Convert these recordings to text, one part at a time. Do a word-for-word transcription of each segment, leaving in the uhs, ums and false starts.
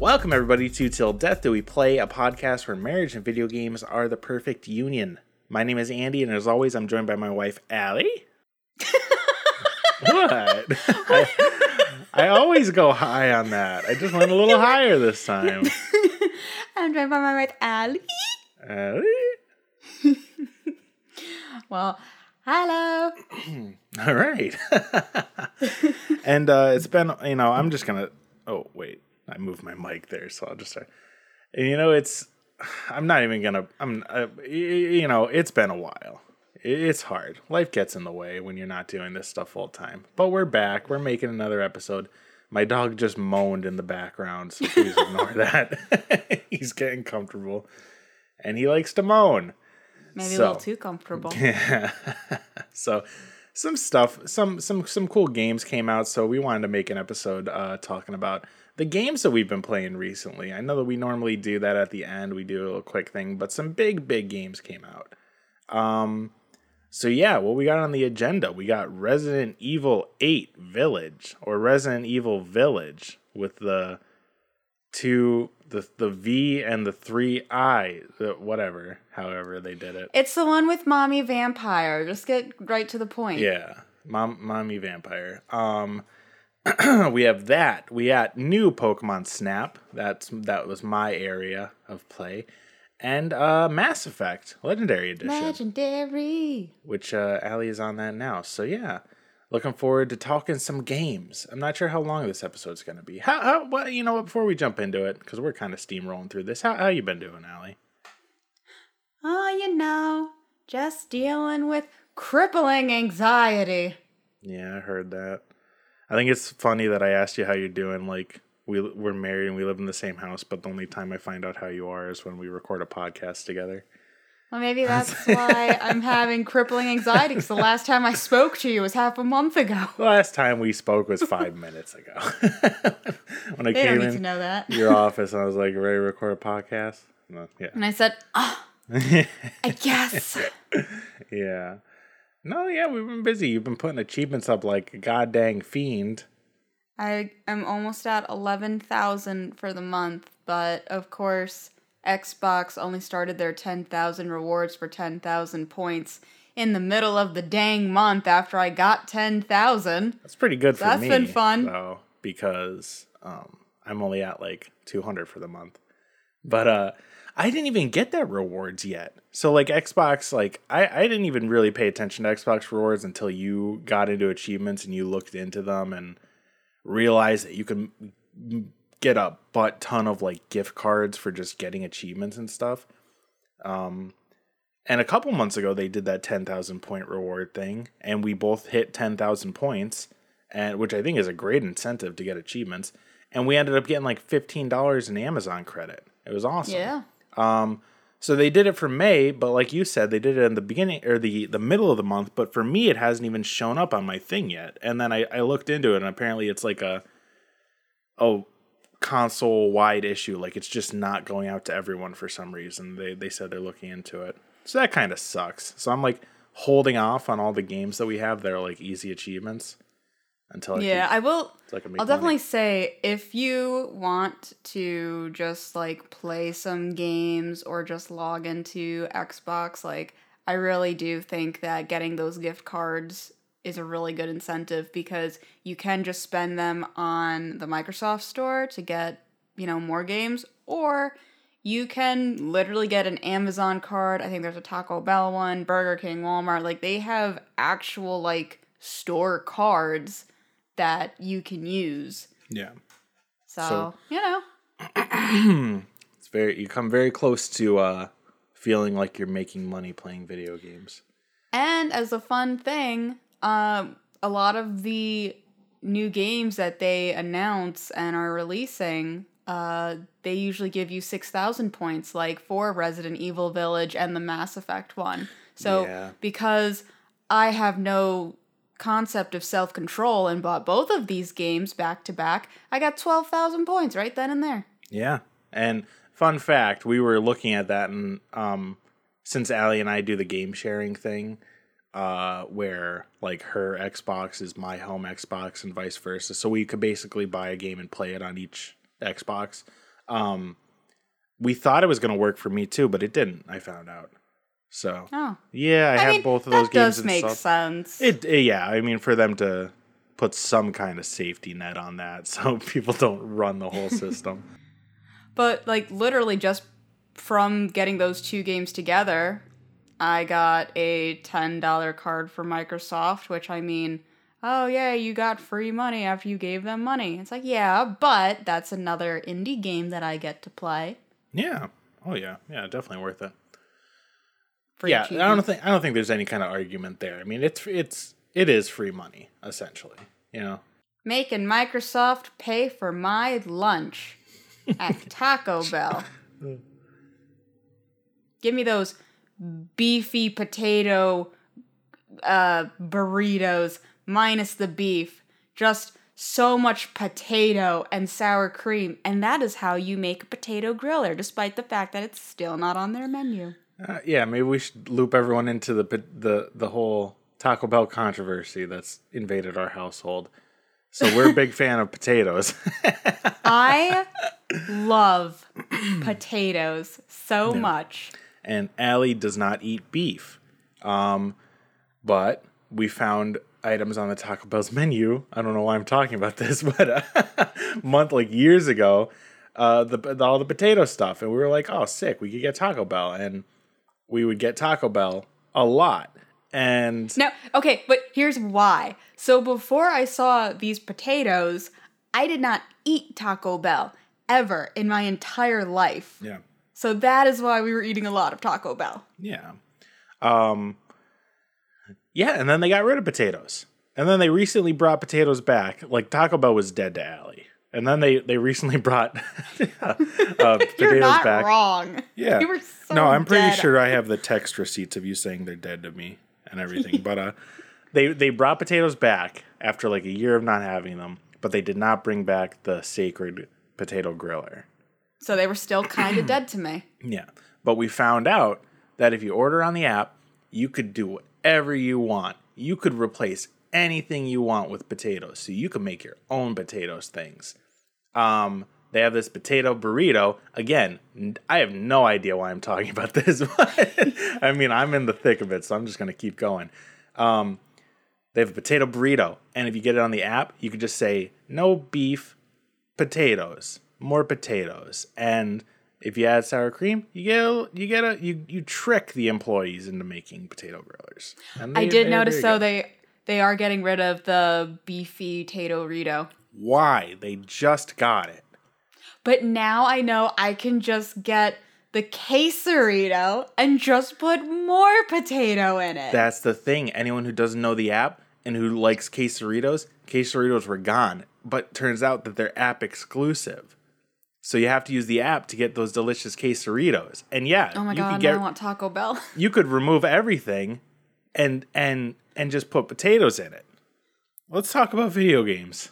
Welcome, everybody, to Till Death Do We Play, a podcast where marriage and video games are the perfect union. My name is Andy, and as always, I'm joined by my wife, Allie. What? I, I always go high on that. I just went a little higher this time. I'm joined by my wife, Allie. Allie? Well, hello. All right. And uh, it's been, you know, I'm just going to, oh, wait. I moved my mic there, so I'll just start. And, you know, it's, I'm not even going to, I'm, uh, you know, it's been a while. It's hard. Life gets in the way when you're not doing this stuff full time. But we're back. We're making another episode. My dog just moaned in the background, so please ignore that. He's getting comfortable. And he likes to moan. Maybe so, a little too comfortable. Yeah. So some stuff, some some some cool games came out, so we wanted to make an episode uh, talking about the games that we've been playing recently. I know that we normally do that at the end. We do a little quick thing, but some big, big games came out. Um, so yeah, what we got on the agenda? We got Resident Evil eight Village, or Resident Evil Village, with the two, the the V and the three I, the whatever, however they did it. It's the one with Mommy Vampire. Just get right to the point. Yeah, Mom, Mommy Vampire. Um... we have that. We got new Pokemon Snap. That's that was my area of play, and uh, Mass Effect Legendary Edition. Legendary. Which uh, Allie is on that now. So yeah, looking forward to talking some games. I'm not sure how long this episode's gonna be. How? how well, you know what? Before we jump into it, because we're kind of steamrolling through this. How how you been doing, Allie? Oh, you know, just dealing with crippling anxiety. Yeah, I heard that. I think it's funny that I asked you how you're doing. Like, we, we're married and we live in the same house, but the only time I find out how you are is when we record a podcast together. Well, maybe that's why I'm having crippling anxiety, because the last time I spoke to you was half a month ago. The last time we spoke was five minutes ago. When I they came don't need in to know that. your office, and I was like, ready to record a podcast? No, yeah. And I said, oh, I guess. Yeah. No, yeah, we've been busy. You've been putting achievements up like a goddamn fiend. I am almost at eleven thousand for the month, but of course, Xbox only started their ten thousand rewards for ten thousand points in the middle of the dang month after I got ten thousand. That's pretty good for That's me. That's been fun. Though, because um, I'm only at like two hundred for the month. But uh, I didn't even get that rewards yet. So like Xbox, like I, I didn't even really pay attention to Xbox rewards until you got into achievements and you looked into them and realized that you can get a butt ton of like gift cards for just getting achievements and stuff. Um, and a couple months ago they did that ten thousand point reward thing, and we both hit ten thousand points, and which I think is a great incentive to get achievements. And we ended up getting like fifteen dollars in Amazon credit. It was awesome. Yeah. Um, so they did it for May, but like you said, they did it in the beginning or the, the middle of the month. But for me, it hasn't even shown up on my thing yet. And then I, I looked into it, and apparently it's like a, a console-wide issue. Like it's just not going out to everyone for some reason. They they said they're looking into it. So that kind of sucks. So I'm like holding off on all the games that we have that are like easy achievements. Until I yeah, can, I will. so I I'll definitely money. say if you want to just like play some games or just log into Xbox, like I really do think that getting those gift cards is a really good incentive, because you can just spend them on the Microsoft Store to get, you know, more games, or you can literally get an Amazon card. I think there's a Taco Bell one, Burger King, Walmart. Like they have actual like store cards that you can use. Yeah. So, so you know. It's very you come very close to uh, feeling like you're making money playing video games. And as a fun thing, um, a lot of the new games that they announce and are releasing, uh, they usually give you six thousand points, like for Resident Evil Village and the Mass Effect one. So, yeah. Because I have no concept of self-control and bought both of these games back to back, I got twelve thousand points right then and there. Yeah. And fun fact, we were looking at that, and um, since Allie and I do the game sharing thing, uh, where like her Xbox is my home Xbox and vice versa, so we could basically buy a game and play it on each Xbox. Um, we thought it was going to work for me too, but it didn't. I found out. So Oh. yeah, I, I have mean, both of those that games does make installed. sense. It, it yeah, I mean for them to put some kind of safety net on that so people don't run the whole system. But like literally just from getting those two games together, I got a ten dollars card for Microsoft, which I mean, oh yeah, you got free money after you gave them money. It's like, yeah, but that's another indie game that I get to play. Yeah. Oh yeah. Yeah, definitely worth it. Free yeah, achievements. I don't think I don't think there's any kind of argument there. I mean, it's it's it is free money essentially, you know. Making Microsoft pay for my lunch at Taco Bell. Give me those beefy potato uh, burritos minus the beef. Just so much potato and sour cream. And that is how you make a potato griller, despite the fact that it's still not on their menu. Uh, yeah, maybe we should loop everyone into the the the whole Taco Bell controversy that's invaded our household. So we're a big fan of potatoes. I love potatoes so Yeah. much. And Allie does not eat beef. Um, but we found items on the Taco Bell's menu. I don't know why I'm talking about this, but a month, like years ago, uh, the, the all the potato stuff. And we were like, oh, sick, we could get Taco Bell. And we would get Taco Bell a lot. And No, okay, but here's why. So before I saw these potatoes, I did not eat Taco Bell ever in my entire life. yeah, So that is why we were eating a lot of Taco Bell. yeah. Um, yeah, and then they got rid of potatoes. And then they recently brought potatoes back. Like Taco Bell was dead to Allie. And then they, they recently brought uh, potatoes You're not back. wrong. Yeah. You were so no, I'm pretty dead. sure I have the text receipts of you saying they're dead to me and everything. But uh, they they brought potatoes back after like a year of not having them, but they did not bring back the sacred potato griller. So they were still kind of dead to me. Yeah. But we found out that if you order on the app, you could do whatever you want. You could replace anything you want with potatoes. So you can make your own potatoes things. Um, they have this potato burrito. Again, I have no idea why I'm talking about this. But I mean, I'm in the thick of it, so I'm just going to keep going. Um, they have a potato burrito. And if you get it on the app, you can just say, no beef, potatoes, more potatoes. And if you add sour cream, you get a, you get a you you trick the employees into making potato grillers. And I they- did they're notice very though good. they they are getting rid of the beefy tato Rito. Why? They just got it. But now I know I can just get the quesarito and just put more potato in it. That's the thing. Anyone who doesn't know the app and who likes quesaritos, quesaritos were gone. But turns out that they're app exclusive. So you have to use the app to get those delicious quesaritos. And yeah, oh my you god, could now get I want Taco Bell. you could remove everything and and and just put potatoes in it. Let's talk about video games.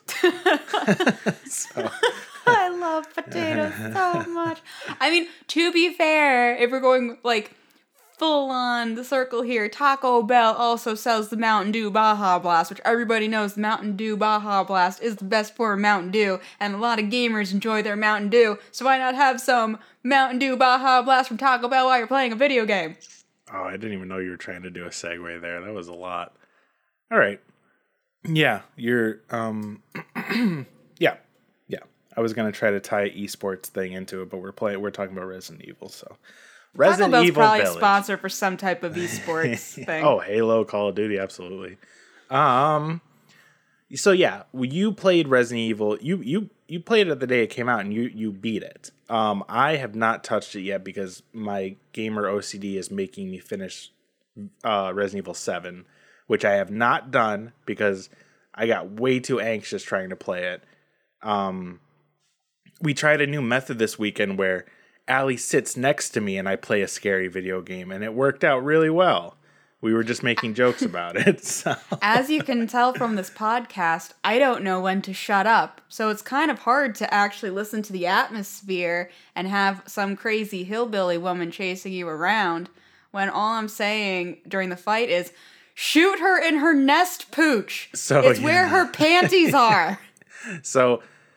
so, I love potatoes so much. I mean, to be fair, if we're going like full on the circle here, Taco Bell also sells the Mountain Dew Baja Blast, which everybody knows the Mountain Dew Baja Blast is the best form of Mountain Dew, and a lot of gamers enjoy their Mountain Dew, so why not have some Mountain Dew Baja Blast from Taco Bell while you're playing a video game? oh, I didn't even know you were trying to do a segue there. That was a lot. All right. Yeah, you're um yeah. Yeah. I was going to try to tie esports thing into it, but we're playing we're talking about Resident Evil, so Resident Taco Bell's Evil probably Village. a sponsor for some type of esports thing. Oh, Halo, Call of Duty, absolutely. Um so yeah, when you played Resident Evil, you you you played it the day it came out and you you beat it. Um I have not touched it yet because my gamer O C D is making me finish uh Resident Evil seven, which I have not done because I got way too anxious trying to play it. Um we tried a new method this weekend where Allie sits next to me and I play a scary video game, and it worked out really well. We were just making jokes about it. So. As you can tell from this podcast, I don't know when to shut up. So it's kind of hard to actually listen to the atmosphere and have some crazy hillbilly woman chasing you around when all I'm saying during the fight is, shoot her in her nest pooch. So, it's yeah. where her panties are. So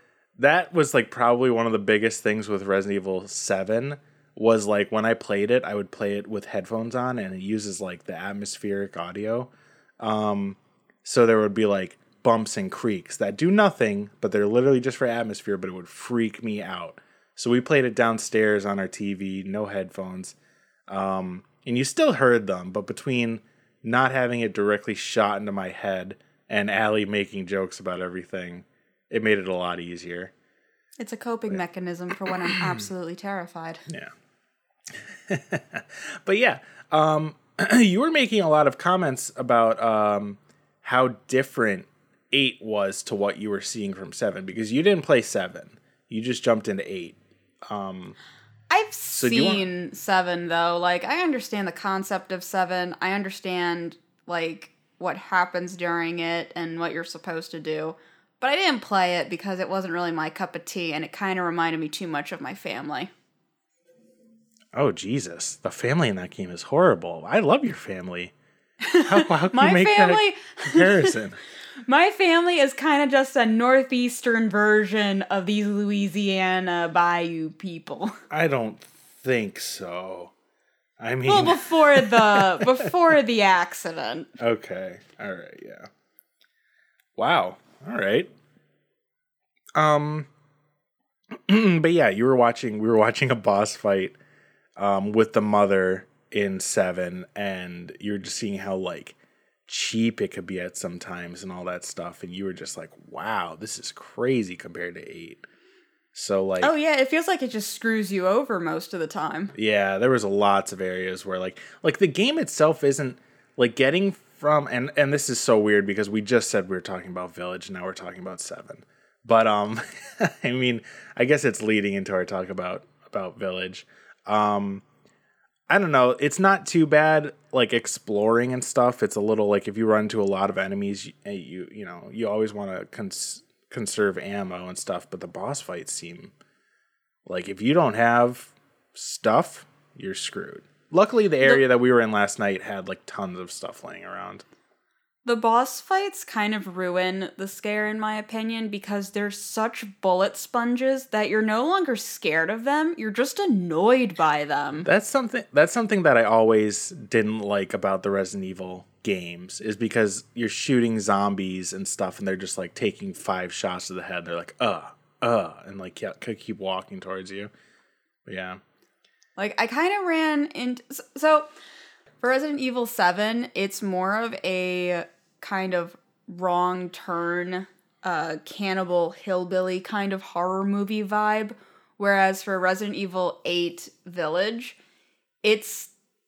that was like probably one of the biggest things with Resident Evil seven was like when I played it, I would play it with headphones on and it uses like the atmospheric audio. Um, so there would be like bumps and creaks that do nothing, but they're literally just for atmosphere, but it would freak me out. So we played it downstairs on our T V, no headphones. Um, and you still heard them, but between not having it directly shot into my head and Allie making jokes about everything, it made it a lot easier. It's a coping mechanism for when I'm absolutely terrified. Yeah. But yeah, um, you were making a lot of comments about um, how different eight was to what you were seeing from seven, because you didn't play seven. You just jumped into eight. Um, I've so seen want- seven, though. Like, I understand the concept of seven. I understand, like, what happens during it and what you're supposed to do. But I didn't play it because it wasn't really my cup of tea, and it kind of reminded me too much of my family. Oh, Jesus. The family in that game is horrible. I love your family. How, how can My you make family... that comparison? My family is kind of just a northeastern version of these Louisiana bayou people. I don't think so. I mean... Well, before the before the accident. Okay. All right, yeah. Wow. All right. Um, but yeah, you were watching, we were watching a boss fight um, with the mother in seven, and you were just seeing how, like, cheap it could be at sometimes and all that stuff, and you were just like, wow, this is crazy compared to eight. So, like... Oh, yeah, it feels like it just screws you over most of the time. Yeah, there was lots of areas where, like, like the game itself isn't, like, getting from, and, and this is so weird because we just said we were talking about Village, and now we're talking about seven. But, um, I mean, I guess it's leading into our talk about, about Village. Um, I don't know, it's not too bad, like, exploring and stuff. It's a little, like, if you run into a lot of enemies, you, you, you know, you always want to cons- conserve ammo and stuff, but the boss fights seem, like, if you don't have stuff, you're screwed. Luckily, the area the, that we were in last night had, like, tons of stuff laying around. The boss fights kind of ruin the scare, in my opinion, because they're such bullet sponges that you're no longer scared of them. You're just annoyed by them. That's something, that's something that I always didn't like about the Resident Evil games, is because you're shooting zombies and stuff, and they're just, like, taking five shots to the head. They're like, uh, uh, and, like, yeah, could keep walking towards you. But yeah. Like, I kind of ran into... So, for Resident Evil seven, it's more of a kind of wrong turn, uh, cannibal hillbilly kind of horror movie vibe. Whereas for Resident Evil eight Village, it's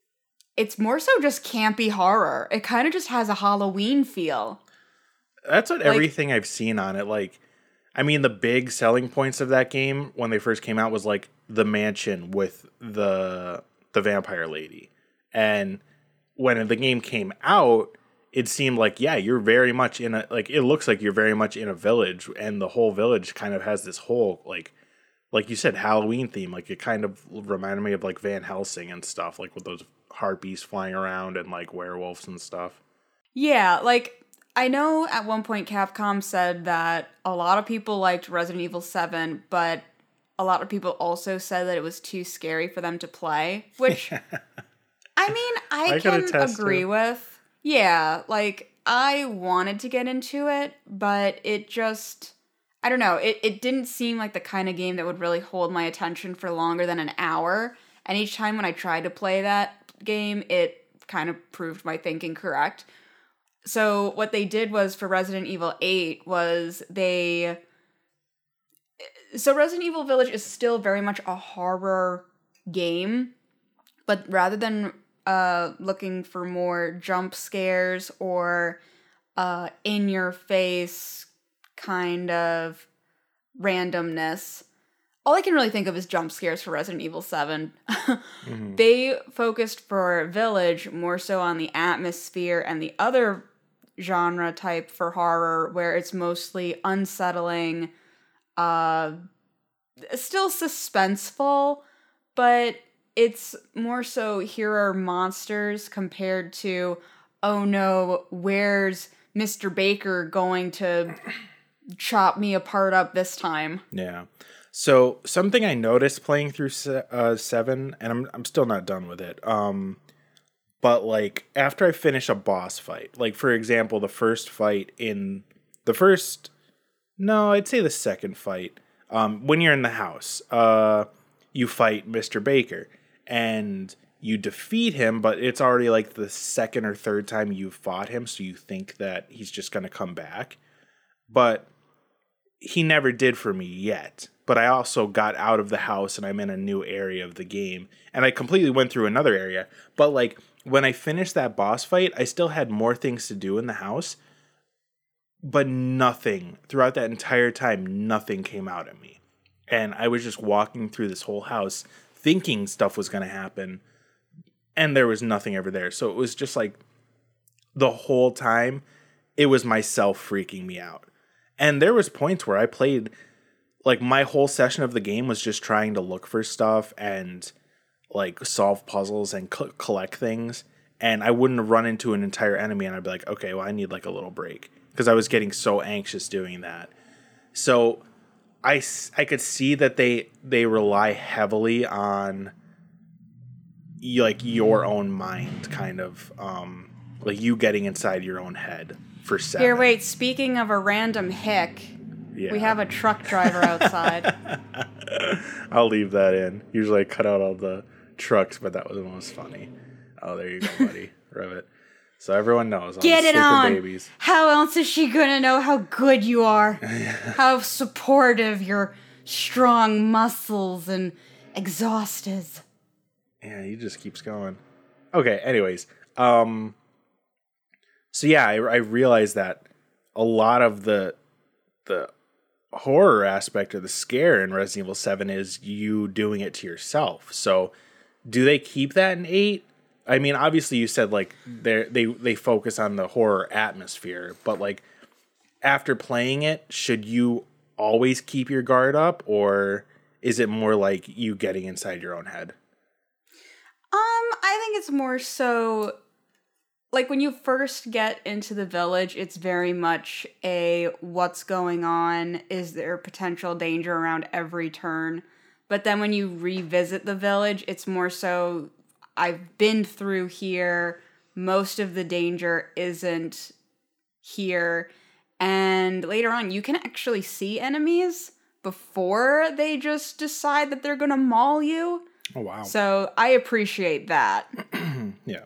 it's more so just campy horror. It kind of just has a Halloween feel. That's what like, everything I've seen on it, like... I mean, the big selling points of that game when they first came out was, like, the mansion with the the vampire lady. And when the game came out, it seemed like, yeah, you're very much in a, like, it looks like you're very much in a village, and the whole village kind of has this whole, like, like you said, Halloween theme. Like, it kind of reminded me of, like, Van Helsing and stuff, like, with those harpies flying around and, like, werewolves and stuff. Yeah, like... I know at one point Capcom said that a lot of people liked Resident Evil seven, but a lot of people also said that it was too scary for them to play, which, I mean, I, I can agree to. with. Yeah, like, I wanted to get into it, but it just, I don't know, it, it didn't seem like the kind of game that would really hold my attention for longer than an hour, and each time when I tried to play that game, it kind of proved my thinking correct. So what they did was for Resident Evil eight was they... So Resident Evil Village is still very much a horror game, but rather than uh, looking for more jump scares or uh, in-your-face kind of randomness, all I can really think of is jump scares for Resident Evil seven. mm-hmm. They focused for Village more so on the atmosphere and the other genre type for horror, where it's mostly unsettling, uh, still suspenseful, but it's more so here are monsters compared to, oh no, where's Mister Baker going to chop me apart up this time. Yeah. So something I noticed playing through se- uh, seven, and I'm I'm still not done with it. Um, but like after I finish a boss fight, like for example, the first fight in the first, no, I'd say the second fight. Um, when you're in the house, uh, you fight Mister Baker, and you defeat him, but it's already like the second or third time you've fought him, so you think that he's just gonna come back, but he never did for me yet. But I also got out of the house and I'm in a new area of the game. And I completely went through another area. But like when I finished that boss fight, I still had more things to do in the house. But nothing, throughout that entire time, nothing came out at me. And I was just walking through this whole house thinking stuff was going to happen. And there was nothing ever there. So it was just like the whole time, it was myself freaking me out. And there was points where I played, like my whole session of the game was just trying to look for stuff and like solve puzzles and co- collect things. And I wouldn't run into an entire enemy and I'd be like, okay, well, I need like a little break. Because I was getting so anxious doing that. So I, I could see that they, they rely heavily on like your own mind, kind of um, like you getting inside your own head for seven. Here, wait, speaking of a random hick, yeah. We have a truck driver outside. I'll leave that in. Usually I cut out all the trucks, but that was the most funny. Oh, there you go, buddy. Rev it. So everyone knows. All Get the it on. Babies. How else is she gonna know how good you are? How supportive your strong muscles and exhaust is. Yeah, he just keeps going. Okay, anyways. Um, so yeah, I, I realized that a lot of the the horror aspect or the scare in Resident Evil seven is you doing it to yourself. So do they keep that in eight? I mean, obviously you said like they they they focus on the horror atmosphere, but like after playing it, should you always keep your guard up, or is it more like you getting inside your own head? Um, I think it's more so like when you first get into the village, it's very much a what's going on? Is there potential danger around every turn? But then when you revisit the village, it's more so I've been through here. Most of the danger isn't here. And later on, you can actually see enemies before they just decide that they're going to maul you. Oh, wow. So I appreciate that. Yeah.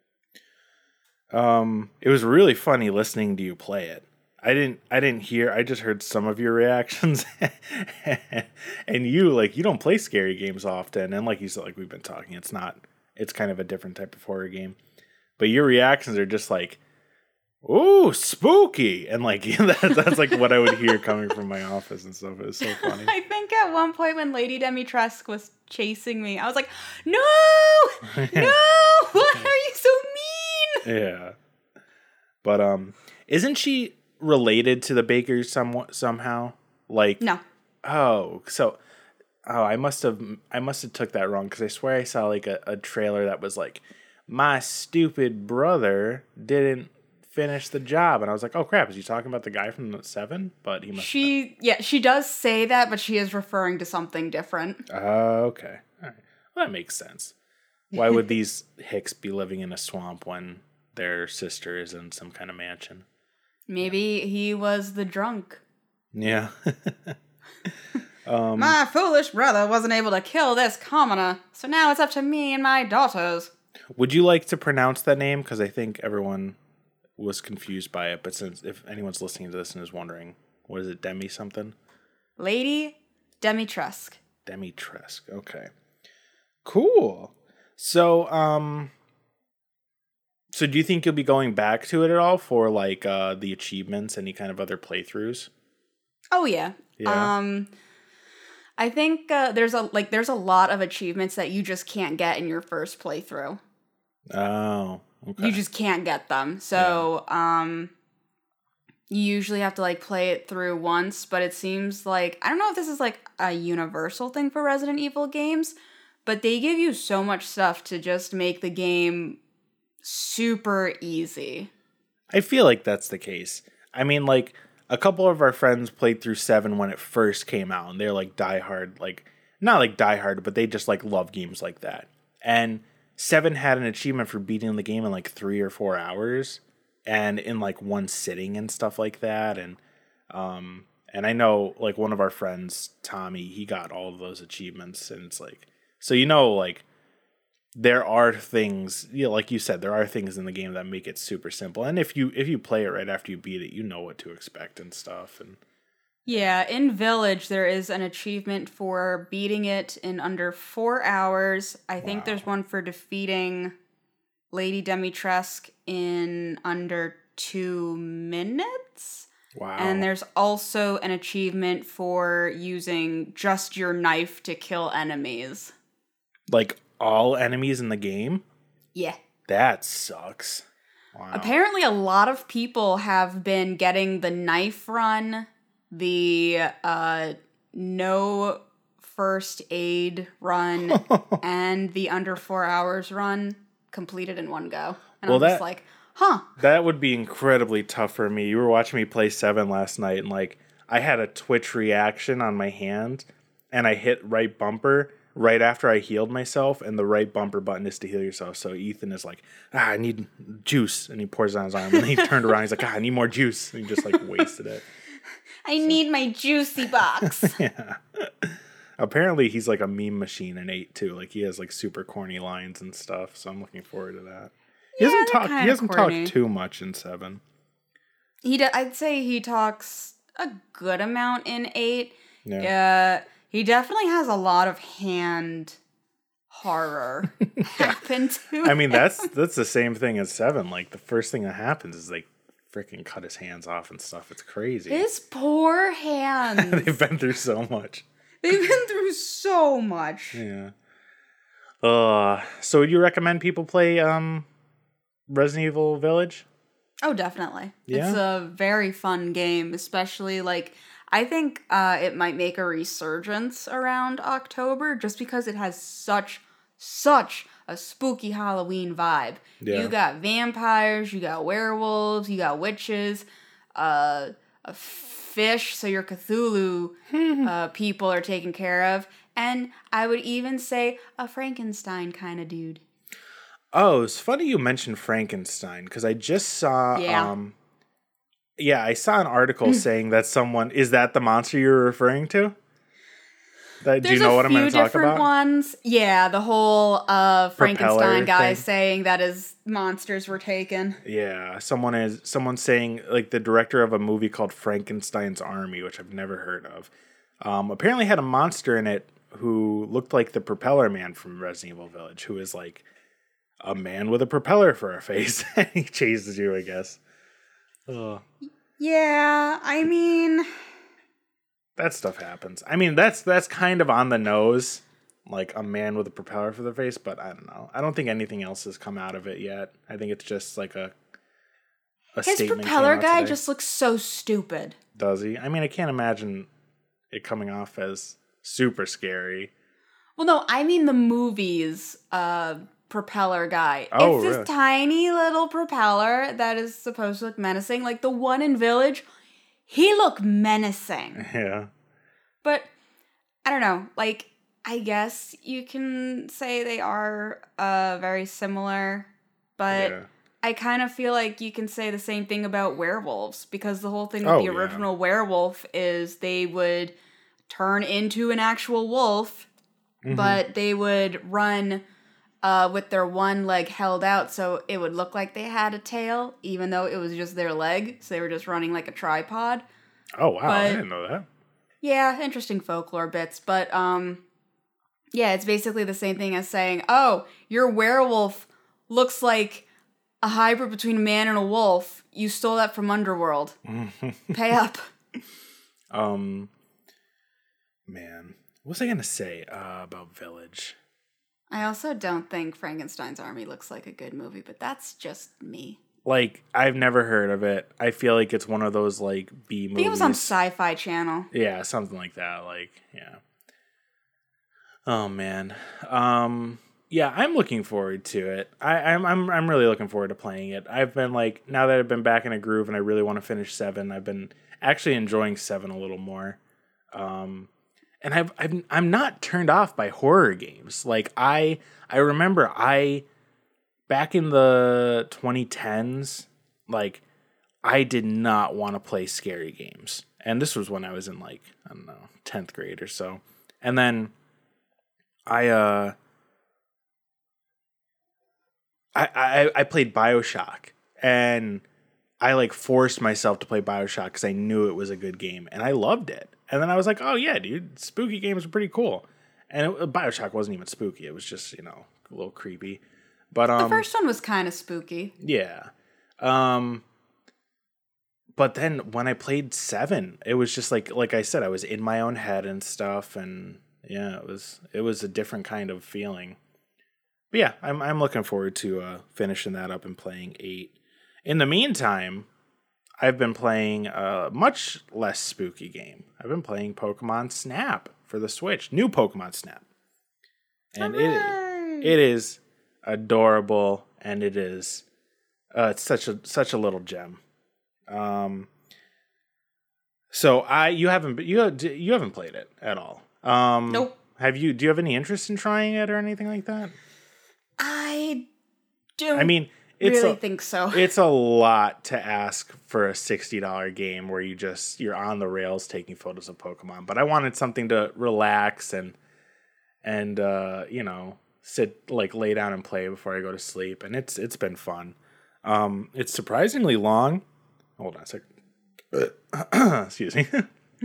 Um, it was really funny listening to you play it. I didn't I didn't hear, I just heard some of your reactions. And you, like, you don't play scary games often. And like you said, like we've been talking, it's not, it's kind of a different type of horror game. But your reactions are just like, ooh, spooky. And like, that, that's like what I would hear coming from my office and stuff. It was so funny. I think at one point when Lady Dimitrescu was chasing me, I was like, no, no, why are you so mean? Yeah. But um, isn't she related to the Bakers somewhat somehow? Like no. Oh, so oh, I must have I must have took that wrong because I swear I saw like a, a trailer that was like, my stupid brother didn't finish the job, and I was like, oh crap, is he talking about the guy from the Seven? But he must. She yeah, she does say that, but she is referring to something different. Oh, uh, okay, all right. Well, that makes sense. Why would these Hicks be living in a swamp when their sister is in some kind of mansion? Maybe he was the drunk. Yeah. um, my foolish brother wasn't able to kill this commoner, so now it's up to me and my daughters. Would you like to pronounce that name? Because I think everyone was confused by it, but since if anyone's listening to this and is wondering, what is it, Demi something? Lady Dimitrescu. Dimitrescu, okay. Cool. So, um... So do you think you'll be going back to it at all for like uh, the achievements, any kind of other playthroughs? Oh yeah. yeah. Um, I think uh, there's a like there's a lot of achievements that you just can't get in your first playthrough. Oh, okay. You just can't get them. So yeah. um, you usually have to like play it through once, but it seems like I don't know if this is like a universal thing for Resident Evil games, but they give you so much stuff to just make the game super easy. I feel like that's the case. I mean, like, a couple of our friends played through seven when it first came out, and they're like diehard, like not like diehard, but they just like love games like that. And seven had an achievement for beating the game in like three or four hours, and in like one sitting and stuff like that. And um, and I know like one of our friends, Tommy, he got all of those achievements, and it's like, so you know, like there are things, you know, like you said, there are things in the game that make it super simple. And if you if you play it right after you beat it, you know what to expect and stuff. And yeah, in Village, there is an achievement for beating it in under four hours. I think Wow. there's one for defeating Lady Dimitrescu in under two minutes. wow. And there's also an achievement for using just your knife to kill enemies. Like all enemies in the game? Yeah. That sucks. Wow. Apparently, a lot of people have been getting the knife run, the uh, no first aid run, and the under four hours run completed in one go. And Well, I'm that- just like, huh. That would be incredibly tough for me. You were watching me play seven last night, and like I had a twitch reaction on my hand, and I hit right bumper right after I healed myself, and the right bumper button is to heal yourself. So Ethan is like, ah, I need juice, and he pours it on his arm, and then he turned around, he's like, ah, I need more juice, and he just like wasted it. I need my juicy box. Yeah. Apparently he's like a meme machine in eight too. Like he has like super corny lines and stuff. So I'm looking forward to that. He Yeah, hasn't they're talked. He kinda hasn't corny. talked too much in seven. He, d- I'd say he talks a good amount in eight. Yeah. Uh, he definitely has a lot of hand horror happen to I mean him. that's that's the same thing as seven. Like the first thing that happens is they freaking cut his hands off and stuff. It's crazy. His poor hands. They've been through so much. They've been through so much. Yeah. Uh. So would you recommend people play um, Resident Evil Village? Oh, definitely. Yeah? It's a very fun game, especially like I think uh, it might make a resurgence around October just because it has such such a spooky Halloween vibe. Yeah. You got vampires, you got werewolves, you got witches, uh, a fish, so your Cthulhu uh, people are taken care of, and I would even say a Frankenstein kind of dude. Oh, it's funny you mentioned Frankenstein because I just saw. Yeah. Um, yeah, I saw an article saying that someone is that the monster you're referring to. That, do you There's know a what I'm few going to talk different about? ones. Yeah, the whole uh, Frankenstein Propeller guy thing. saying that his monsters were taken. Yeah, someone is someone saying like the director of a movie called Frankenstein's Army, which I've never heard of. Um, apparently had a monster in it who looked like the Propeller Man from Resident Evil Village, who is like a man with a propeller for a face. He chases you, I guess. Ugh. Yeah, I mean, That stuff happens. I mean, that's that's kind of on the nose, like a man with a propeller for the face. But I don't know. I don't think anything else has come out of it yet. I think it's just like a a his statement. came propeller out guy today. just looks so stupid. Does he? I mean, I can't imagine it coming off as super scary. Well, no, I mean the movies uh, propeller guy. Oh, it's this really? tiny little propeller that is supposed to look menacing. Like the one in Village, he looked menacing. Yeah. But I don't know. Like, I guess you can say they are uh, very similar, but Yeah. I kind of feel like you can say the same thing about werewolves because the whole thing with Oh, the yeah. original werewolf is they would turn into an actual wolf, Mm-hmm. but they would run uh, with their one leg held out, so it would look like they had a tail, even though it was just their leg. So they were just running like a tripod. Oh wow, I But- didn't know that. Yeah, interesting folklore bits, but um yeah, it's basically the same thing as saying, "Oh, your werewolf looks like a hybrid between a man and a wolf. You stole that from Underworld. Pay up." Um, man, what was I gonna say uh, about Village? I also don't think Frankenstein's Army looks like a good movie, but that's just me. Like, I've never heard of it. I feel like it's one of those like B I movies. think it was on Sci-Fi Channel. Yeah, something like that. Like, yeah. Oh man. Um, Yeah, I'm looking forward to it. I, I'm I'm I'm really looking forward to playing it. I've been like now that I've been back in a groove and I really want to finish seven. I've been actually enjoying seven a little more. Um, and I've, I've I'm not turned off by horror games. Like I I remember I back in the twenty tens, like I did not want to play scary games. And this was when I was in like, I don't know, tenth grade or so. And then I uh I, I, I played BioShock, and I like forced myself to play BioShock because I knew it was a good game, and I loved it. And then I was like, oh yeah, dude, spooky games are pretty cool. And it, BioShock wasn't even spooky; it was just, you know, a little creepy. But um, the first one was kind of spooky. Yeah. Um. But then when I played seven, it was just like like I said, I was in my own head and stuff, and yeah, it was it was a different kind of feeling. But yeah, I'm I'm looking forward to uh, finishing that up and playing eight. In the meantime, I've been playing a much less spooky game. I've been playing Pokemon Snap for the Switch. New Pokemon Snap. And it it is adorable, and it is uh, it's such a such a little gem. Um so I you haven't you you haven't played it at all. Um Nope. Have you do you have any interest in trying it or anything like that? I don't I mean, it's really a, think so. It's a lot to ask for a sixty dollars game where you just you're on the rails taking photos of Pokemon, but I wanted something to relax and and uh, you know, sit like lay down and play before I go to sleep, and it's it's been fun. Um it's surprisingly long. Hold on a second. Excuse me.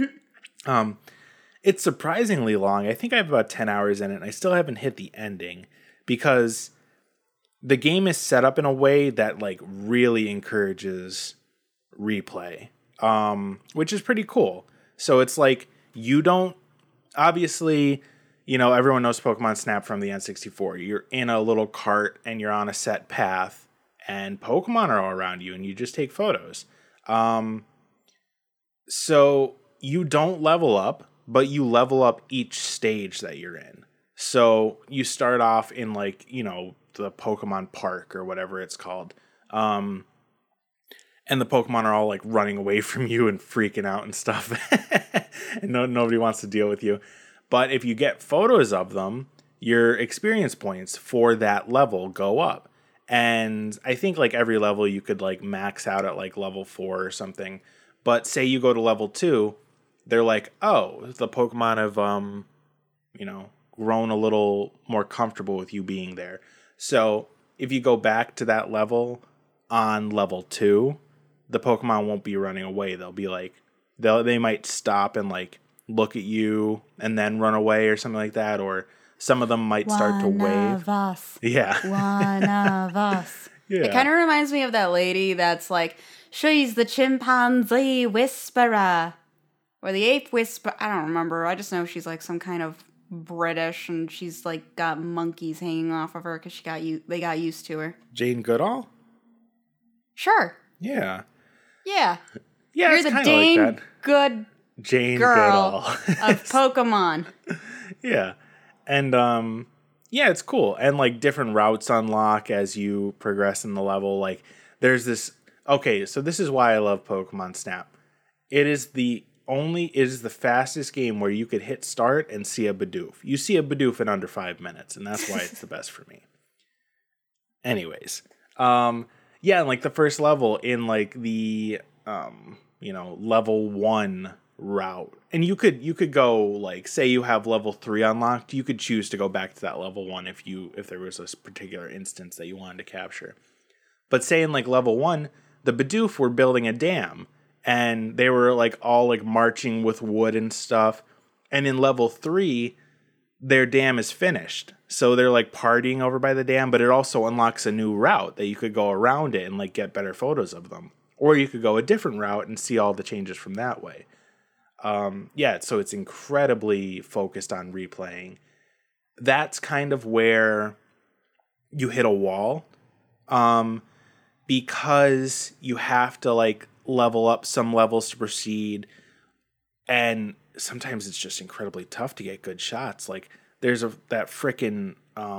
um it's surprisingly long. I think I have about ten hours in it, and I still haven't hit the ending because the game is set up in a way that like really encourages replay, um, which is pretty cool. So it's like you don't obviously, you know, everyone knows Pokemon Snap from the N sixty-four. You're in a little cart and you're on a set path, and Pokemon are all around you, and you just take photos. Um, so you don't level up, but you level up each stage that you're in. So you start off in like, you know, the Pokemon Park or whatever it's called. Um, and the Pokemon are all like running away from you and freaking out and stuff. And no, nobody wants to deal with you. But if you get photos of them, your experience points for that level go up. And I think like every level you could like max out at like level four or something. But say you go to level two, they're like, oh, the Pokemon have, um, you know, grown a little more comfortable with you being there. So if you go back to that level on level two, the Pokemon won't be running away. They'll be like, they they might stop and like look at you and then run away or something like that. Or some of them might start to wave. One of us. Yeah. One of us. Yeah. It kind of reminds me of that lady that's like, she's the chimpanzee whisperer. Or the ape whisperer. I don't remember. I just know she's like some kind of British, and she's like got monkeys hanging off of her because she got you. They got used to her. Jane Goodall? Sure. Yeah. Yeah. Yeah, You're it's the kind of Dane like that. Good Jane girl Goodall of Pokemon. Yeah. And um yeah, it's cool. And like different routes unlock as you progress in the level. Like there's this okay, so this is why I love Pokemon Snap. It is the only it is the fastest game where you could hit start and see a Bidoof. You see a Bidoof in under five minutes, and that's why it's the best for me. Anyways, um, yeah, and like the first level in like the um, you know, level one route, and you could you could go like say you have level three unlocked, you could choose to go back to that level one if you if there was a particular instance that you wanted to capture. But say in like level one, the Bidoof were building a dam. And they were like all like marching with wood and stuff. And in level three, their dam is finished. So they're like partying over by the dam, but it also unlocks a new route that you could go around it and like get better photos of them. Or you could go a different route and see all the changes from that way. Um, yeah, so it's incredibly focused on replaying. That's kind of where you hit a wall. Um, because you have to like level up some levels to proceed, and sometimes it's just incredibly tough to get good shots. Like there's a that frickin' um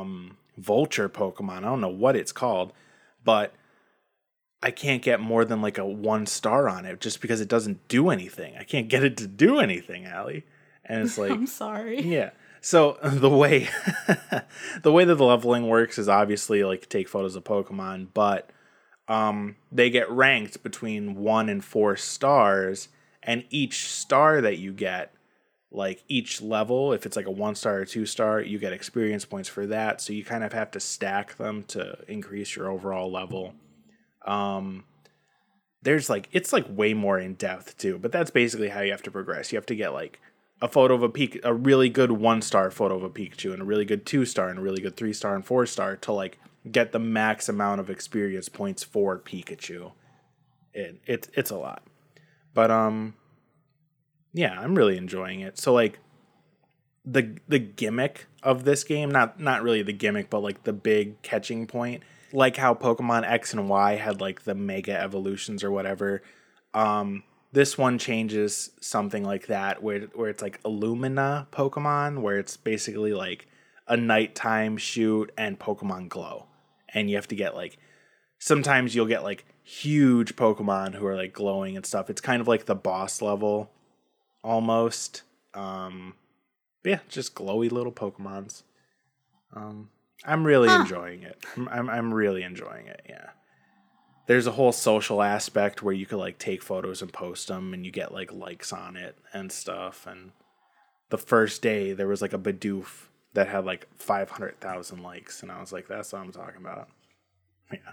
vulture Pokemon. I don't know what it's called, but I can't get more than like a one star on it just because it doesn't do anything. I can't get it to do anything, Allie. And it's like, I'm sorry. Yeah. So the way the way that the leveling works is obviously like take photos of Pokemon, but um, they get ranked between one and four stars, and each star that you get, like each level, if it's like a one star or two star, you get experience points for that. So you kind of have to stack them to increase your overall level. Um, there's like it's like way more in depth too, but that's basically how you have to progress. You have to get like a photo of a Pikachu, a really good one star photo of a Pikachu, and a really good two star, and a really good three star and four star to like get the max amount of experience points for Pikachu. It it it's a lot, but um, yeah, I'm really enjoying it. So like the the gimmick of this game, not not really the gimmick, but like the big catching point, like how Pokemon X and Y had like the mega evolutions or whatever. Um, This one changes something like that, where where it's like Illumina Pokemon, where it's basically like a nighttime shoot and Pokemon Glow. And you have to get like, sometimes you'll get like huge Pokemon who are like glowing and stuff. It's kind of like the boss level almost. Um, yeah, just glowy little Pokemons. Um, I'm really huh. enjoying it. I'm, I'm I'm really enjoying it, yeah. There's a whole social aspect where you could like take photos and post them and you get like likes on it and stuff. And the first day there was like a Bidoof that had like five hundred thousand likes. And I was like, that's what I'm talking about. Yeah.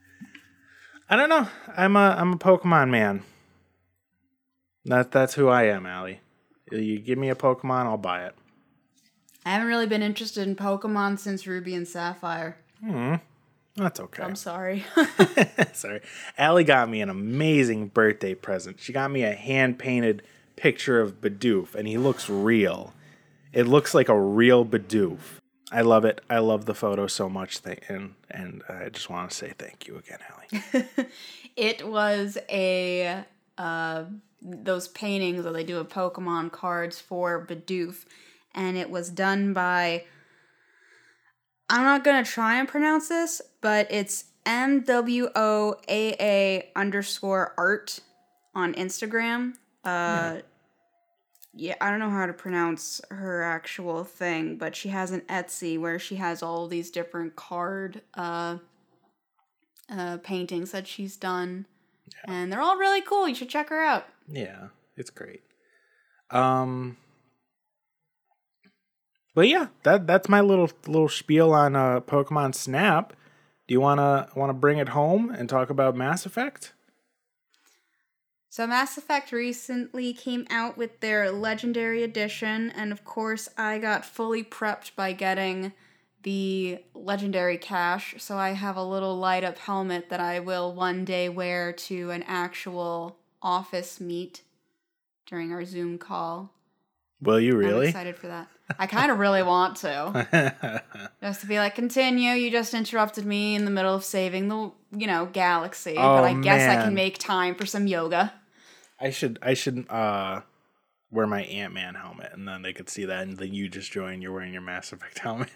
I don't know. I'm a, I'm a Pokemon man. That, that's who I am, Allie. You give me a Pokemon, I'll buy it. I haven't really been interested in Pokemon since Ruby and Sapphire. Hmm. That's okay. I'm sorry. Sorry. Allie got me an amazing birthday present. She got me a hand-painted picture of Bidoof, and he looks real. It looks like a real Bidoof. I love it. I love the photo so much, th- and and I just want to say thank you again, Allie. It was a uh, those paintings that they do of Pokemon cards for Bidoof, and it was done by, I'm not going to try and pronounce this, but it's M W O A A underscore art on Instagram. Uh, yeah. yeah, I don't know how to pronounce her actual thing, but she has an Etsy where she has all these different card uh, uh, paintings that she's done. Yeah. And they're all really cool. You should check her out. Yeah, it's great. Um... But yeah, that that's my little little spiel on uh, Pokemon Snap. Do you wanna wanna bring it home and talk about Mass Effect? So Mass Effect recently came out with their Legendary Edition, and of course I got fully prepped by getting the Legendary Cache. So I have a little light up helmet that I will one day wear to an actual office meet during our Zoom call. Will you really? I'm excited for that. I kind of really want to. Just to be like, continue, you just interrupted me in the middle of saving the, you know, galaxy. Oh, but I guess man. I can make time for some yoga. I should I should uh wear my Ant-Man helmet, and then they could see that, and then you just join, you're wearing your Mass Effect helmet.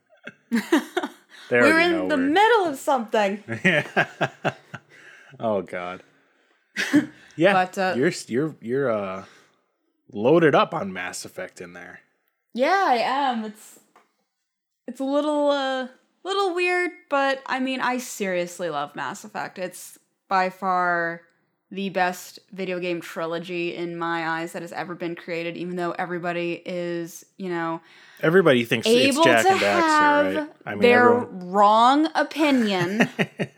We're in the middle of something. Yeah. Oh, God. Yeah, but, uh, you're, you're, you're uh, loaded up on Mass Effect in there. Yeah, I am. It's it's a little uh little weird, but I mean, I seriously love Mass Effect. It's by far the best video game trilogy in my eyes that has ever been created, even though everybody is, you know, everybody thinks it's Jack and Daxter, right? I mean, their everyone... wrong opinion.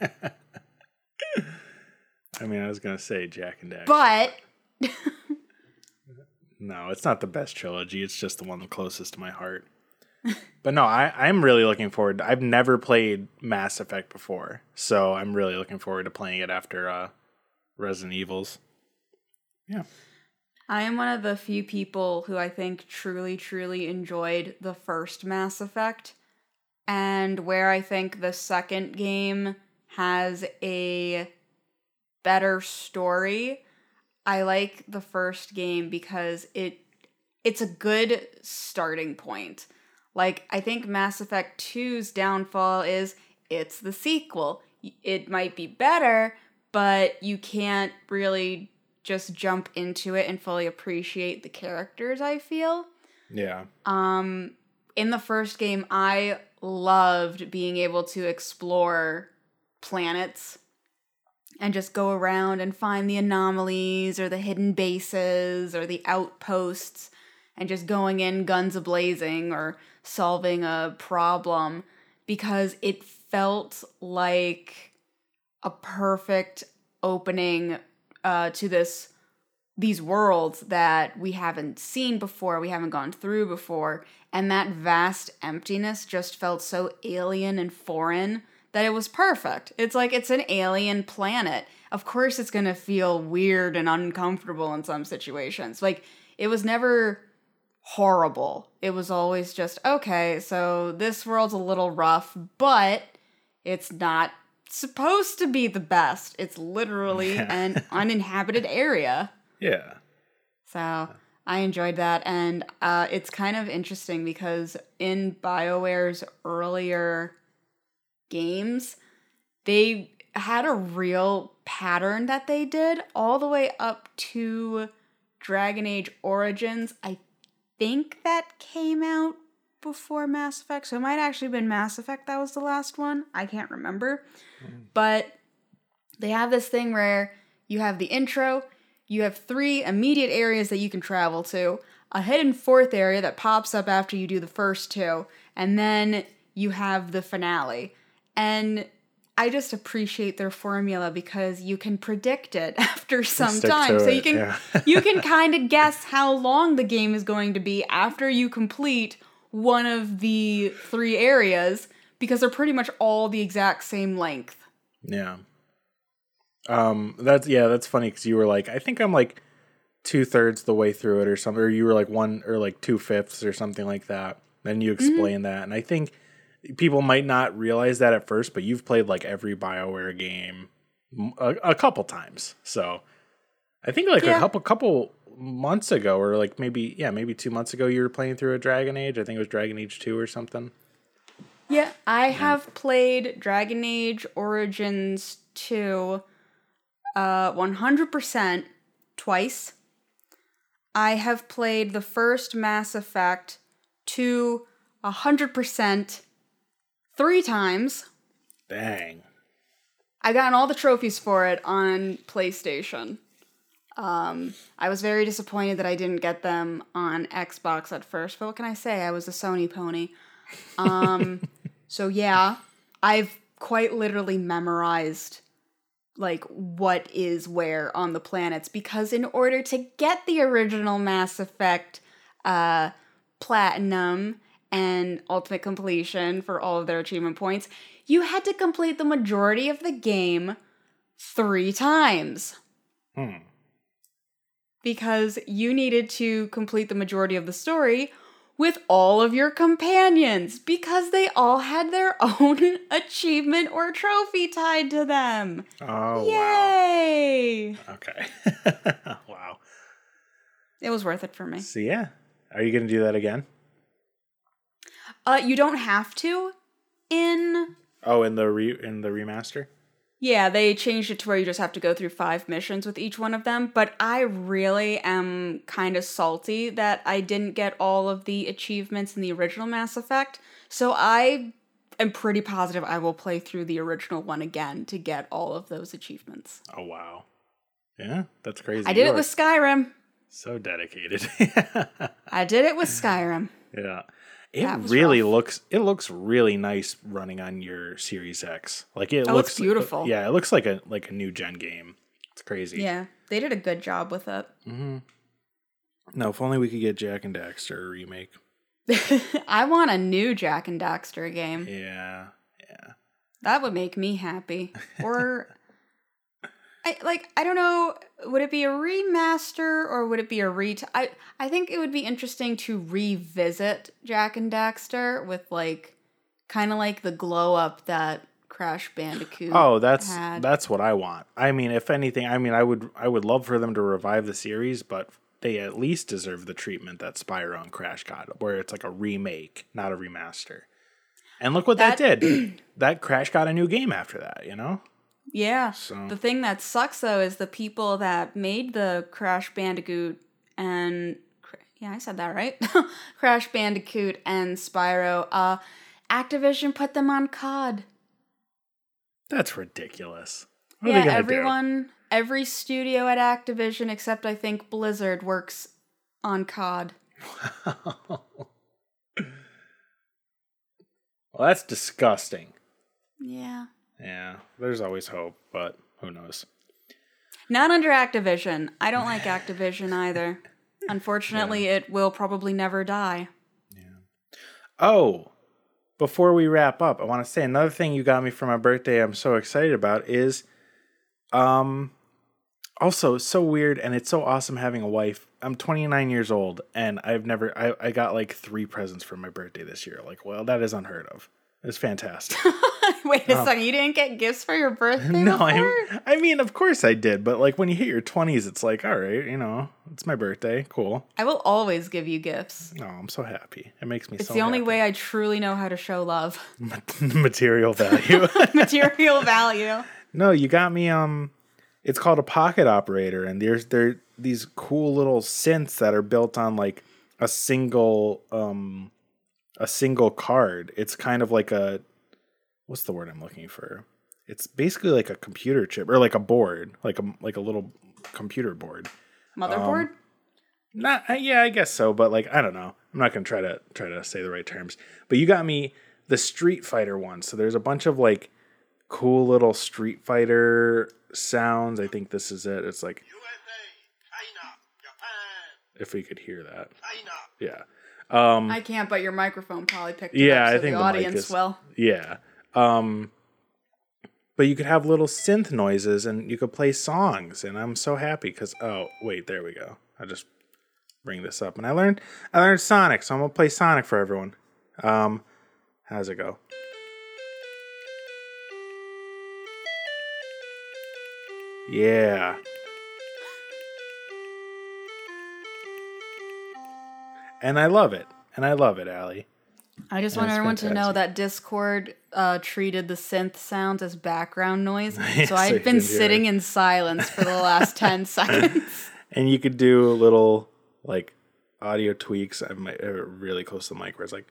I mean, I was going to say Jack and Daxter. But no, it's not the best trilogy. It's just the one closest to my heart. But no, I, I'm really looking forward. I've never played Mass Effect before, so I'm really looking forward to playing it after uh, Resident Evils. Yeah. I am one of the few people who I think truly, truly enjoyed the first Mass Effect, and where I think the second game has a better story. I like the first game because it it's a good starting point. Like, I think Mass Effect two's downfall is it's the sequel. It might be better, but you can't really just jump into it and fully appreciate the characters, I feel. Yeah. Um, in the first game, I loved being able to explore planets and just go around and find the anomalies or the hidden bases or the outposts and just going in guns a-blazing or solving a problem because it felt like a perfect opening uh, to this these worlds that we haven't seen before, we haven't gone through before, and that vast emptiness just felt so alien and foreign that it was perfect. It's like it's an alien planet. Of course it's going to feel weird and uncomfortable in some situations. Like, it was never horrible. It was always just, okay, so this world's a little rough, but it's not supposed to be the best. It's literally an uninhabited area. Yeah. So I enjoyed that. And uh, it's kind of interesting because in BioWare's earlier games, they had a real pattern that they did all the way up to Dragon Age Origins. I think that came out before Mass Effect. So it might actually have been Mass Effect that was the last one. I can't remember. Mm. But they have this thing where you have the intro, you have three immediate areas that you can travel to, a hidden fourth area that pops up after you do the first two, and then you have the finale. And I just appreciate their formula because you can predict it after some time. So you can yeah. you can kind of guess how long the game is going to be after you complete one of the three areas because they're pretty much all the exact same length. Yeah. Um, that's, yeah, that's funny because you were like, I think I'm like two thirds the way through it or something, or you were like one or like two fifths or something like that. Then you explained mm-hmm. that. And I think people might not realize that at first, but you've played like every BioWare game a, a couple times. So I think like yeah. a couple, couple months ago, or like maybe, yeah, maybe two months ago, you were playing through a Dragon Age. I think it was Dragon Age two or something. Yeah, I yeah. have played Dragon Age Origins two Uh, one hundred percent twice. I have played the first Mass Effect to one hundred percent three times. Dang. I've gotten all the trophies for it on PlayStation. Um, I was very disappointed that I didn't get them on Xbox at first, but what can I say? I was a Sony pony. Um, so yeah, I've quite literally memorized like what is where on the planets, because in order to get the original Mass Effect uh, Platinum and Ultimate Completion for all of their achievement points, you had to complete the majority of the game three times. Hmm. Because you needed to complete the majority of the story with all of your companions, because they all had their own achievement or trophy tied to them. Oh, Yay! Wow. Okay. Wow. It was worth it for me. So yeah. Are you going to do that again? Uh, you don't have to in... Oh, in the re- in the remaster? Yeah, they changed it to where you just have to go through five missions with each one of them, but I really am kind of salty that I didn't get all of the achievements in the original Mass Effect, so I am pretty positive I will play through the original one again to get all of those achievements. Oh, wow. Yeah, that's crazy. I did you it with Skyrim. So dedicated. I did it with Skyrim. Yeah. It really rough. looks it looks really nice running on your Series X. Like it oh, looks it's beautiful. Yeah, it looks like a like a new gen game. It's crazy. Yeah, they did a good job with it. Mm-hmm. No, if only we could get Jak and Daxter remake. I want a new Jak and Daxter game. Yeah, yeah. That would make me happy. Or I like I don't know, would it be a remaster or would it be a re I I think it would be interesting to revisit Jak and Daxter with like kind of like the glow up that Crash Bandicoot Oh, that's had. That's what I want. I mean, if anything, I mean I would I would love for them to revive the series, but they at least deserve the treatment that Spyro and Crash got, where it's like a remake, not a remaster. And look what that, that did. That Crash got a new game after that, you know? Yeah. So. The thing that sucks, though, is the people that made the Crash Bandicoot and... Yeah, I said that right. Crash Bandicoot and Spyro. Uh, Activision put them on C O D. That's ridiculous. What yeah, are they gonna everyone, do? every studio at Activision, except I think Blizzard, works on C O D. Well, that's disgusting. Yeah. Yeah, there's always hope, but who knows? Not under Activision. I don't like Activision either. Unfortunately, yeah. It will probably never die. Yeah. Oh, before we wrap up, I want to say another thing you got me for my birthday I'm so excited about is, um, also so weird, and it's so awesome having a wife. I'm twenty-nine years old, and I've never, I, I got like three presents for my birthday this year. Like, well, that is unheard of. It's fantastic. Wait a um, second, you didn't get gifts for your birthday No, before? I, I mean, of course I did, but like when you hit your twenties, it's like, all right, you know, it's my birthday, cool. I will always give you gifts. Oh, I'm so happy. It makes me it's so the only happy. way I truly know how to show love. Material value. Material value. No, you got me, um, it's called a pocket operator, and there's there these cool little synths that are built on like a single, um, a single card. It's kind of like a, what's the word I'm looking for? It's basically like a computer chip or like a board, like a like a little computer board. Motherboard? Um, not yeah, I guess so, but like I don't know. I'm not gonna try to try to say the right terms. But you got me the Street Fighter one. So there's a bunch of like cool little Street Fighter sounds. I think this is it. It's like U S A, China, Japan. If we could hear that. China. Yeah. Um, I can't, but your microphone probably picked it yeah, up, so I think the, the audience mic is, will. Yeah. Um, but you could have little synth noises and you could play songs, and I'm so happy because, oh, wait, there we go. I'll just bring this up. And I learned I learned Sonic, so I'm going to play Sonic for everyone. Um, how's it go? Yeah. And I love it. And I love it, Allie. I just want everyone fantastic. to know that Discord uh, treated the synth sounds as background noise. So I've been sitting in silence for the last ten seconds. And you could do little, like, audio tweaks. I'm really close to the mic where it's like...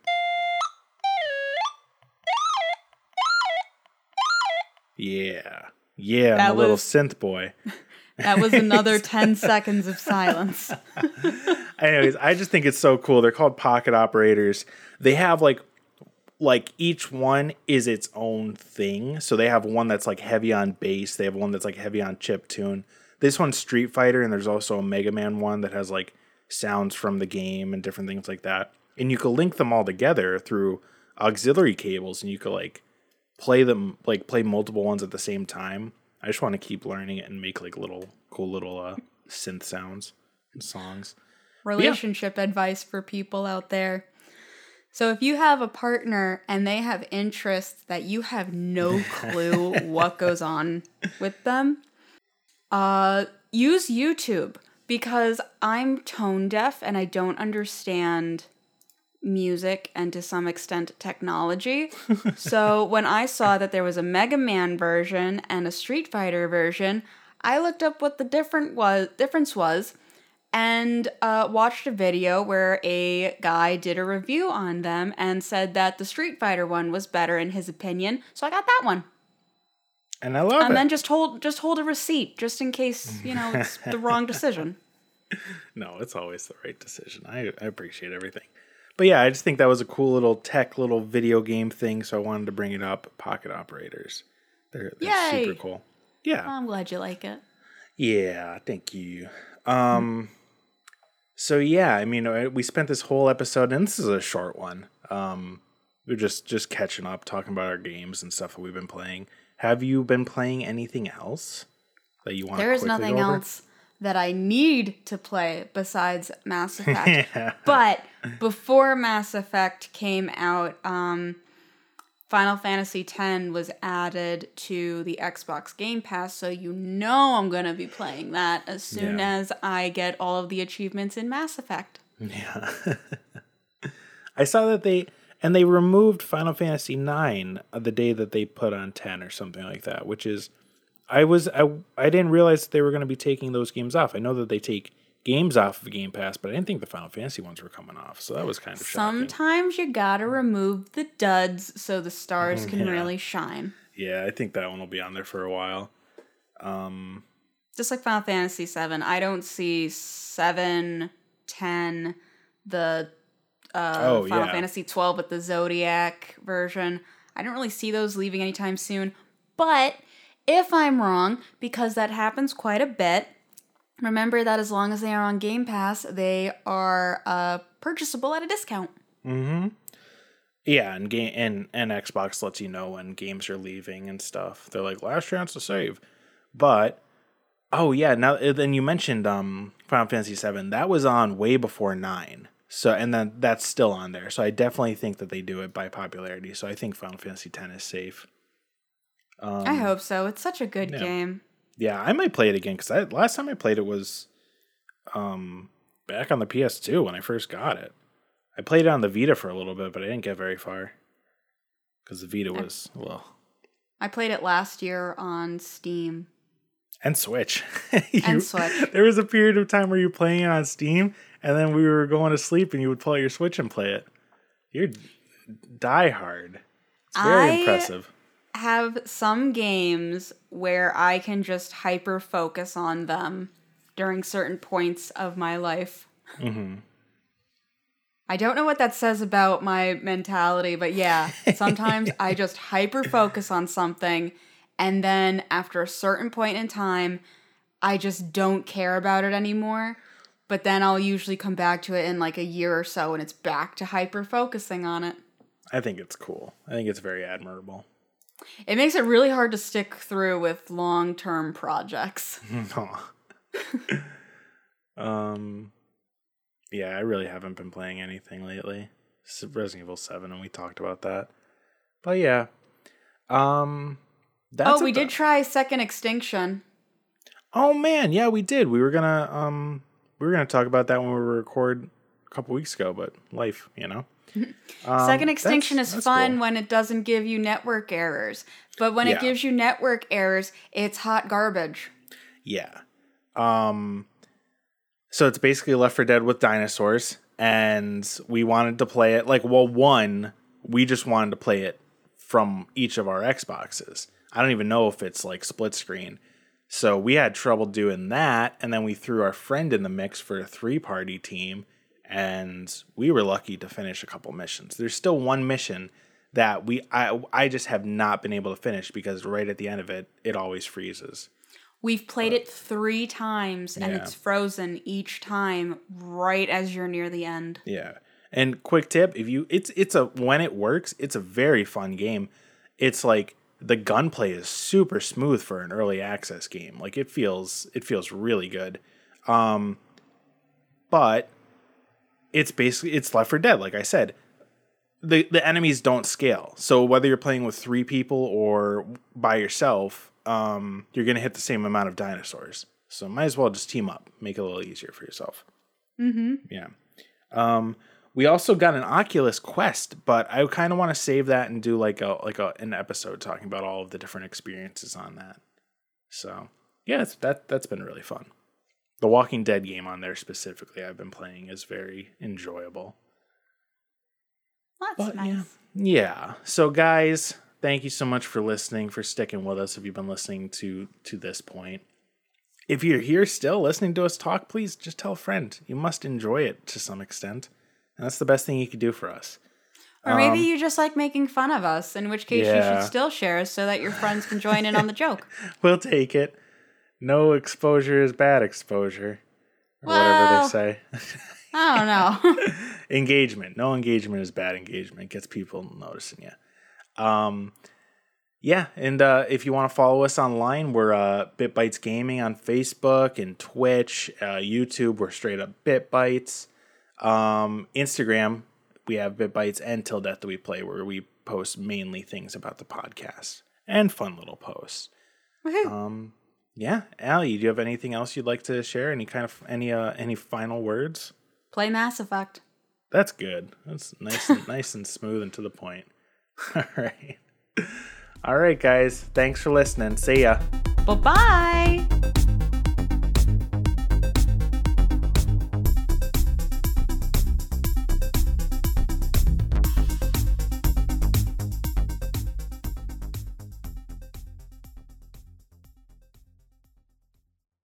Yeah. Yeah, that I'm a was, little synth boy. That was another ten seconds of silence. Anyways, I just think it's so cool. They're called pocket operators. They have like, like each one is its own thing. So they have one that's like heavy on bass. They have one that's like heavy on chiptune. This one's Street Fighter, and there's also a Mega Man one that has like sounds from the game and different things like that. And you can link them all together through auxiliary cables, and you could like play them, like play multiple ones at the same time. I just want to keep learning it and make like little cool little uh, synth sounds and songs. Relationship yeah. advice for people out there. So if you have a partner and they have interests that you have no clue what goes on with them, uh, use YouTube, because I'm tone deaf and I don't understand music and to some extent technology. So when I saw that there was a Mega Man version and a Street Fighter version, I looked up what the different was difference was and uh, watched a video where a guy did a review on them and said that the Street Fighter one was better in his opinion. So I got that one. And I love and it. And then just hold just hold a receipt just in case, you know, it's the wrong decision. No, it's always the right decision. I, I appreciate everything. But yeah, I just think that was a cool little tech, little video game thing, so I wanted to bring it up. Pocket operators. They're, they're super cool. Yeah. I'm glad you like it. Yeah, thank you. Um, so yeah, I mean, we spent this whole episode, and this is a short one. Um, we're just, just catching up, talking about our games and stuff that we've been playing. Have you been playing anything else that you want to quickly go over? There is nothing else that I need to play besides Mass Effect. Yeah. But before Mass Effect came out, um, Final Fantasy X was added to the Xbox Game Pass, so you know I'm going to be playing that as soon Yeah. as I get all of the achievements in Mass Effect. Yeah. I saw that they and they removed Final Fantasy nine the day that they put on ten or something like that, which is I was I I didn't realize that they were going to be taking those games off. I know that they take games off of Game Pass, but I didn't think the Final Fantasy ones were coming off, so that was kind of shocking. Sometimes you gotta remove the duds so the stars can Yeah. really shine. Yeah, I think that one will be on there for a while. Um, Just like Final Fantasy seven, I don't see seven, ten, the uh, Oh, Final yeah. Fantasy twelve with the Zodiac version. I don't really see those leaving anytime soon. But if I'm wrong, because that happens quite a bit, remember that as long as they are on Game Pass, they are uh, purchasable at a discount. mm-hmm. Yeah, and game and, and Xbox lets you know when games are leaving and stuff. They're like last chance to save. But oh yeah, now then you mentioned um Final Fantasy seven. That was on way before nine. So and then that's still on there. So I definitely think that they do it by popularity. So I think Final Fantasy X is safe. Um, I hope so. It's such a good yeah. game. Yeah, I might play it again because last time I played it was um, back on the P S two when I first got it. I played it on the Vita for a little bit, but I didn't get very far because the Vita was, well... I played it last year on Steam. And Switch. And You- Switch. There was a period of time where you were playing it on Steam, and then we were going to sleep and you would pull out your Switch and play it. You're diehard. It's very I- impressive. Have some games where I can just hyper focus on them during certain points of my life. Mm-hmm. I don't know what that says about my mentality, but yeah, sometimes I just hyper focus on something, and then after a certain point in time, I just don't care about it anymore. But then I'll usually come back to it in like a year or so, and it's back to hyper focusing on it. I think it's cool. I think it's very admirable. It makes it really hard to stick through with long-term projects. Aw. um, yeah, I really haven't been playing anything lately. It's Resident Evil seven, and we talked about that. But yeah, um, that's Oh, we about- did try Second Extinction. Oh man, yeah, we did. We were gonna um, we were gonna talk about that when we were record a couple weeks ago, but life, you know. Um, Second Extinction that's- is that's fun cool. when it doesn't give you network errors. But when Yeah. it gives you network errors, it's hot garbage. Yeah. Um so it's basically Left four Dead with dinosaurs, and we wanted to play it like well one, we just wanted to play it from each of our Xboxes. I don't even know if it's like split screen. So we had trouble doing that, and then we threw our friend in the mix for a three-party team, and we were lucky to finish a couple missions. There's still one mission that we I I just have not been able to finish because right at the end of it, it always freezes. We've played it three times, and Yeah. it's frozen each time right as you're near the end. Yeah. And quick tip, if you it's it's a when it works, it's a very fun game. It's like the gunplay is super smooth for an early access game. Like it feels it feels really good. Um but it's basically it's Left four Dead, like I said. The the enemies don't scale. So whether you're playing with three people or by yourself, um, you're gonna hit the same amount of dinosaurs. So might as well just team up, make it a little easier for yourself. Mm-hmm. Yeah. Um, we also got an Oculus Quest, but I kind of want to save that and do like a like a, an episode talking about all of the different experiences on that. So yeah, it's, that that's been really fun. The Walking Dead game on there specifically I've been playing is very enjoyable. That's But, nice. yeah. Yeah. So guys, thank you so much for listening, for sticking with us if you've been listening to to this point. If you're here still listening to us talk, please just tell a friend. You must enjoy it to some extent. And that's the best thing you could do for us. Or maybe Um, you just like making fun of us, in which case you Yeah. should still share so that your friends can join in on the joke. We'll take it. No exposure is bad exposure. Or Well- whatever they say. I don't know. Engagement. No engagement is bad engagement. Gets people noticing you. Um, yeah, and uh, if you want to follow us online, we're uh, BitBytes Gaming on Facebook and Twitch, uh, YouTube. We're straight up BitBytes. Um, Instagram, we have BitBytes and Till Death Do We Play, where we post mainly things about the podcast and fun little posts. Woohoo. Um, yeah, Allie, do you have anything else you'd like to share? Any kind of any uh any final words? Play Mass Effect. That's good. That's nice and nice and smooth and to the point. All right. All right, guys. Thanks for listening. See ya. Bye-bye.